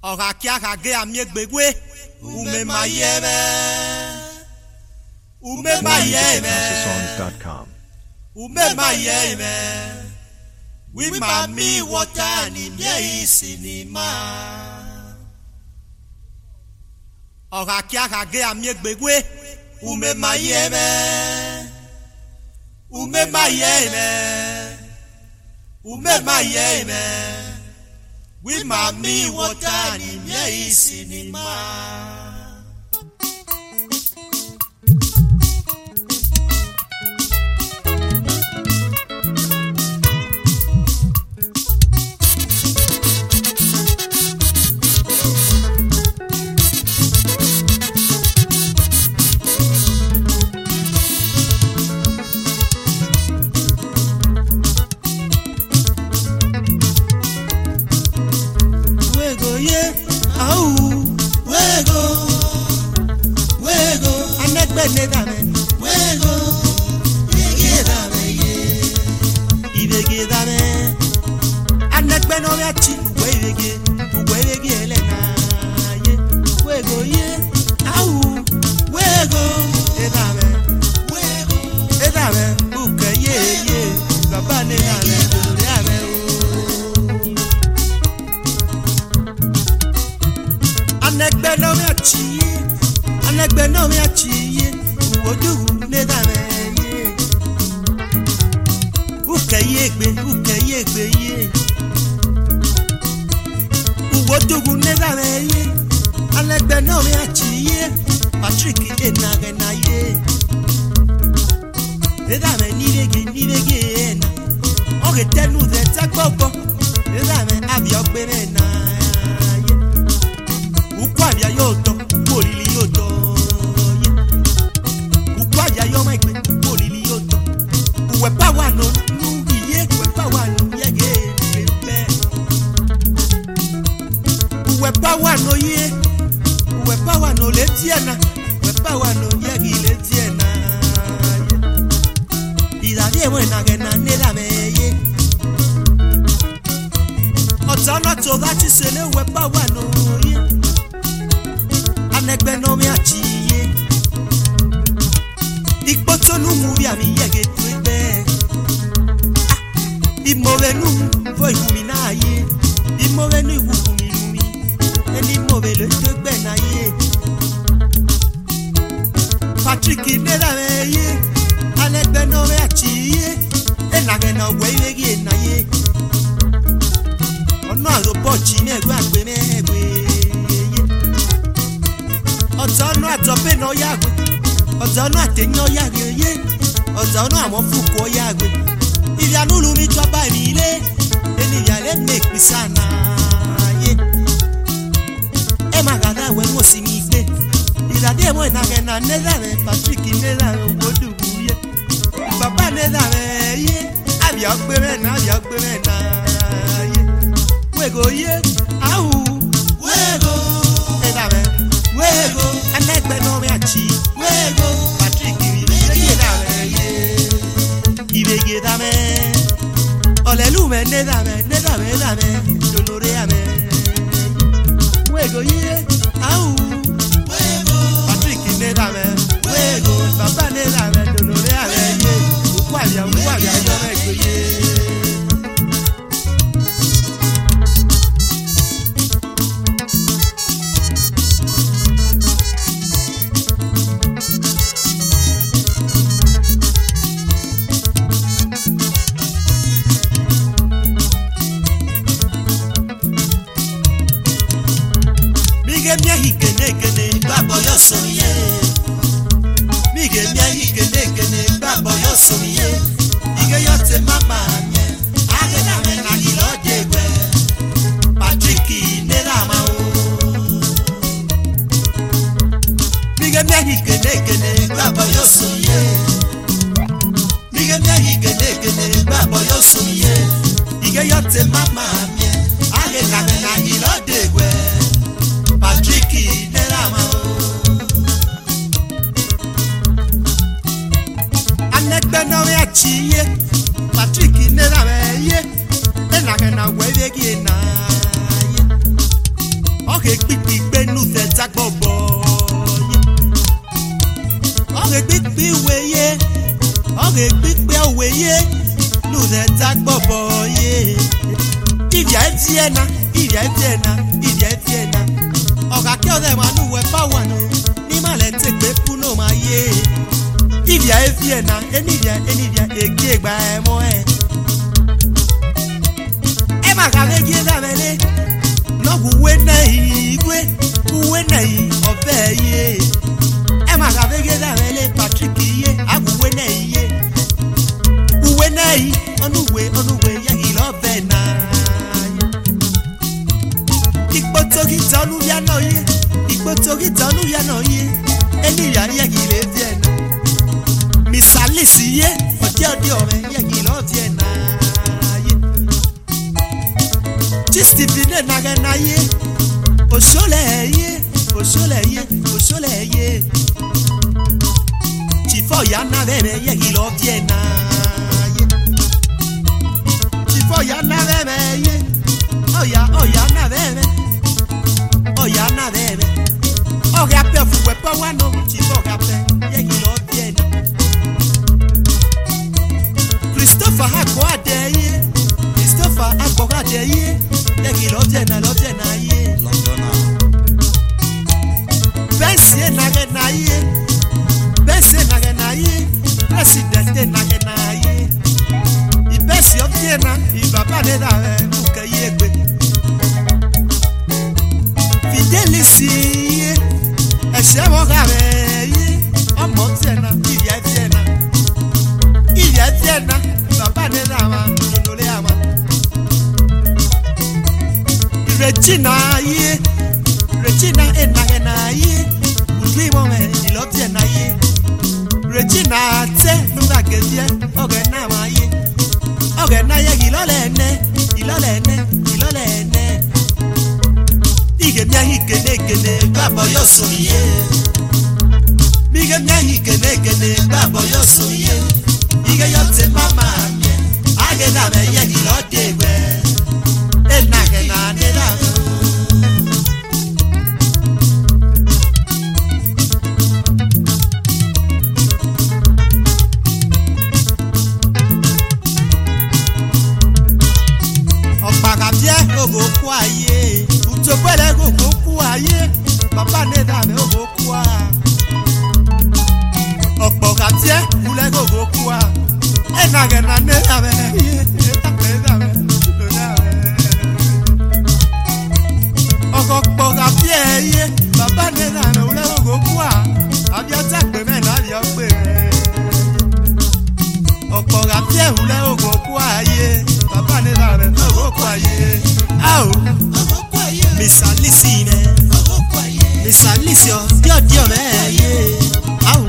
Orakia hage amiegbewe. Ume mayeme. Ume mayeme. Ume mayeme. We mami water ni mie isinima. Orakia hage amiegbewe. Ume mayeme. Ume mayeme. Ume mayeme. We mami water ni mie isinima. ye nous est bobo ye il vient Vienna oga ke ode manu we pa wanu ni ma le te pe puno ma ye il vient Vienna enivia ege gba e mo e ma ka be je da mele no guwe na yi obe ye e ma ka be je da mele Patrick ye aguwe na ye uwe na yi onuwe ya hi love na Ikpotogi tanu ya no ye enivia ye hi le Vienna misalisi ye odi ore ye hi love Vienna Stevene na ye Oshole ye Chifo ya na bebe ye gilo Vienna ye Chifo ya na bebe ye Oya na bebe Oga pe fuwe pa wano Chifo ga pe ye gilo Vienna Christopher Agboga de ye Yegi love Vienna ye Londona Bensie na ye President na ye Ibesi of Vienna Ibaba ne da uke ye gbe Fidelis ye Ese mo ga ye Omo Vienna Vienna Ibaba ne da ma nole ama Regina na ye Udwi mo me love Vienna ye Regina te nuga gedie oge na ma ye oge na ye ilole ne Ige mia hikene babo yo so ye Ige mia hikene babo yo so ye Ige yo te mama me age na me ye ilode gbe enage na ne da Ogo kwaye utopele gogo kwaye papa ne da me ogo kwa Opo katie ule gogo kwa enage na ne da me Ogo po katie ye papa ne da me ule gogo kwa abia ta pe me na yo pe Opo katie ule gogo kwaye papa ne da me ogo kwaye Au, misalisi misalisio dio me ye. Au,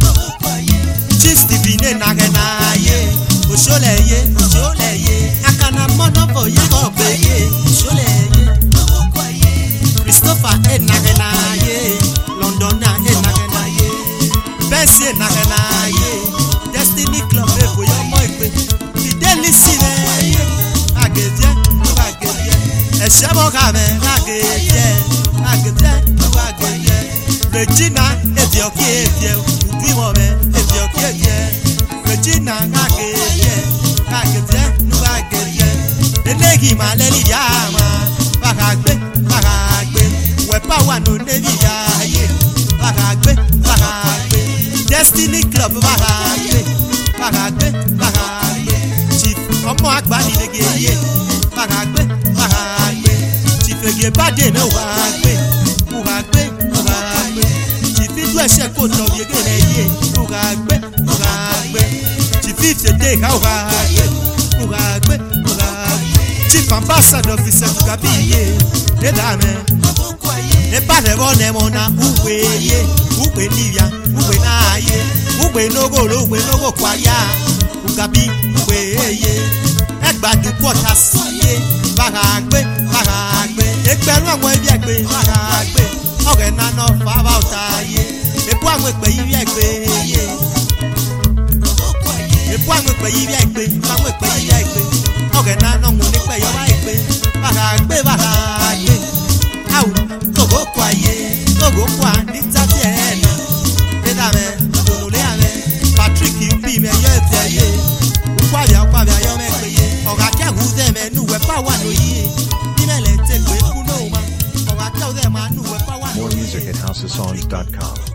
Stevene na ye. Oshole ye. Akana mono bo ye obe ye. Oshole ye. Christopher na ye. Londona na ye. Bessie na ye. Destiny Club ebo yo mo ipe. Fidelisi ye. Agedie. Eshebo kame agedie Regina evie Udwi mo me evie Regina agedie Enegi ma leli yama Bagagbe Wepa wano nevi ya ye Bagagbe Destiny Club bagagbe Chief Omo Agbani lege ye Bagagbe Chifege bade no wagbe Chifi du ese ko to yegere ye wagbe Chifi fete ha wagbe Chief ambassador officer Gabi ye edame e pare bone mona ugbe livia na ye ugbe nogo kwaya Gabi ye Egbadu kwota siye Bagagbe Egberu àwọn ibi egbe Bagagbe Oge na no fava utaye Ebu àwọn egbe ibi egbe ye Ebu àwọn egbe ibi egbe Oge na no mu nipe yo ba egbe Bagagbe Au Ogo kwa ni tati ena Edame Onule ame Patrick mbi me yo ye HouseOfSongs.com.